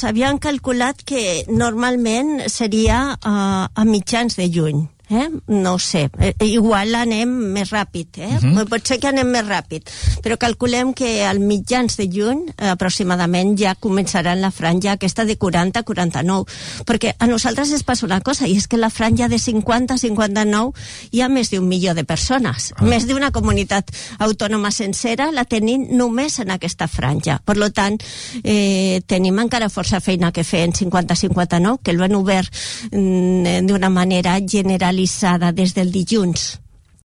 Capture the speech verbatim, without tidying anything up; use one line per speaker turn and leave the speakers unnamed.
Doncs havien calculat que normalment seria uh, a mitjans de juny. Eh? No ho sé, eh, igual anem més ràpid, eh? Uh-huh. Pot ser que anem més ràpid, però calculem que al mitjans de juny eh, aproximadament ja començarà la franja aquesta de quaranta a quaranta-nou, perquè a nosaltres es passa una cosa, i és que la franja de cinquanta a cinquanta-nou hi ha més d'un milió de persones, uh-huh. més d'una comunitat autònoma sencera la tenim només en aquesta franja. Per tant, eh, tenim encara força feina que fer en cinquanta a cinquanta-nou, que l'han obert mm, d'una manera generalitzada des del dilluns.